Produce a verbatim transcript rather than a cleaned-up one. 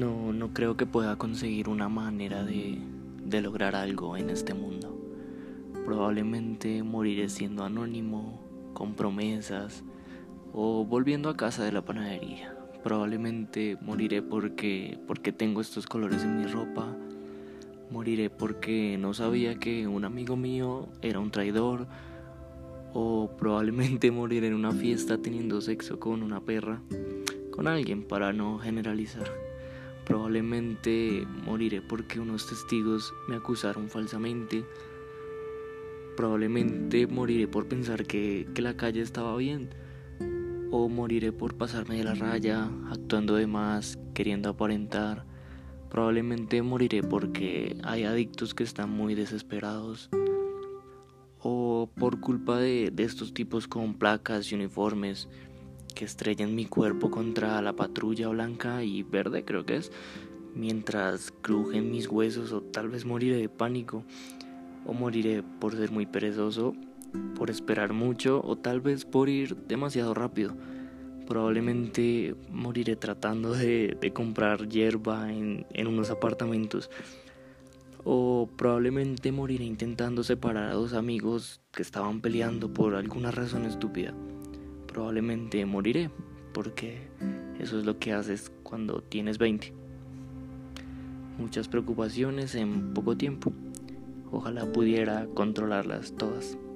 No, no creo que pueda conseguir una manera de, de lograr algo en este mundo. Probablemente moriré siendo anónimo, con promesas, o volviendo a casa de la panadería. Probablemente moriré porque, porque tengo estos colores en mi ropa. Moriré porque no sabía que un amigo mío era un traidor. O probablemente moriré en una fiesta teniendo sexo con una perra, con alguien, para no generalizar. Probablemente moriré porque unos testigos me acusaron falsamente. Probablemente moriré por pensar que, que la calle estaba bien. O moriré por pasarme de la raya, actuando de más, queriendo aparentar. Probablemente moriré porque hay adictos que están muy desesperados. O por culpa de, de estos tipos con placas y uniformes que estrellan mi cuerpo contra la patrulla blanca y verde, creo que es, mientras crujen mis huesos. O tal vez moriré de pánico, o moriré por ser muy perezoso, por esperar mucho, o tal vez por ir demasiado rápido. Probablemente moriré tratando de, de comprar hierba en, en unos apartamentos. O probablemente moriré intentando separar a dos amigos que estaban peleando por alguna razón estúpida. Probablemente moriré, porque eso es lo que haces cuando tienes veinte. Muchas preocupaciones en poco tiempo. Ojalá pudiera controlarlas todas.